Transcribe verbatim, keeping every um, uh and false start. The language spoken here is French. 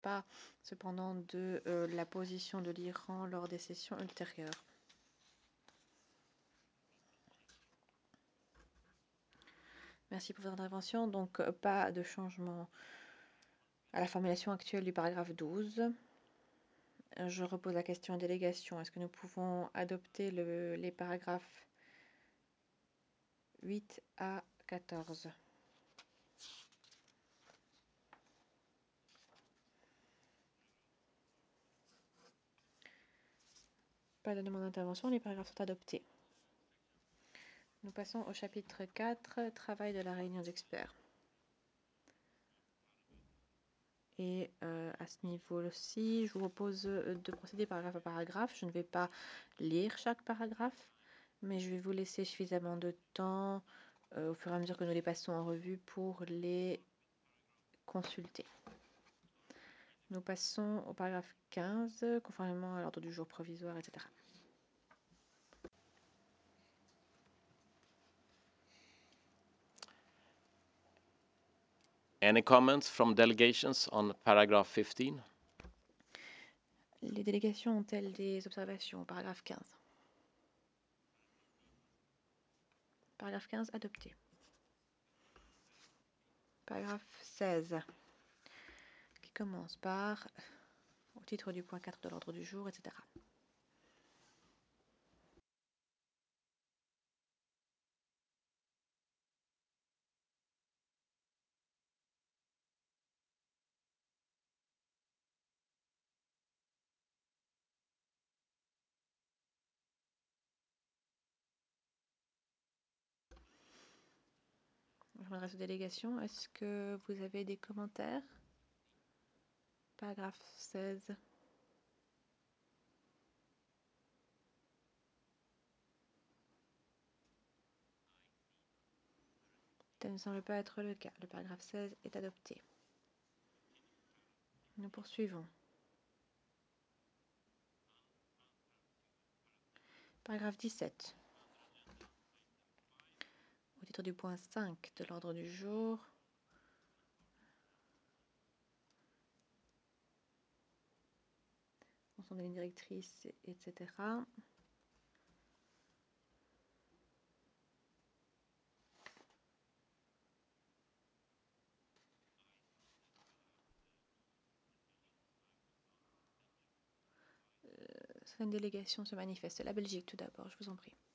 pas cependant de euh, la position de l'Iran lors des sessions ultérieures. Merci pour votre intervention. Donc, euh, pas de changement à la formulation actuelle du paragraphe douze. Je repose la question en délégation. Est-ce que nous pouvons adopter le, les paragraphes huit à quatorze? Pas de demande d'intervention, les paragraphes sont adoptés. Nous passons au chapitre quatre, travail de la réunion d'experts. Et euh, à ce niveau-ci, je vous propose de procéder paragraphe à paragraphe. Je ne vais pas lire chaque paragraphe, mais je vais vous laisser suffisamment de temps euh, au fur et à mesure que nous les passons en revue pour les consulter. Nous passons au paragraphe quinze, conformément à l'ordre du jour provisoire, et cetera. Any comments from delegations on paragraph fifteen? Les délégations ont-elles des observations au paragraphe quinze? Paragraphe quinze, adopté. Paragraphe seize, qui commence par, au titre du point quatre de l'ordre du jour, et cetera. Je m'adresse aux délégations. Est-ce que vous avez des commentaires? Paragraphe seize. Tel ne semble pas être le cas. Le paragraphe seize est adopté. Nous poursuivons. Paragraphe dix-sept. Au titre du point cinq de l'ordre du jour, mention des lignes directrices, et cetera. Certaines délégations se manifestent. La Belgique, tout d'abord, je vous en prie.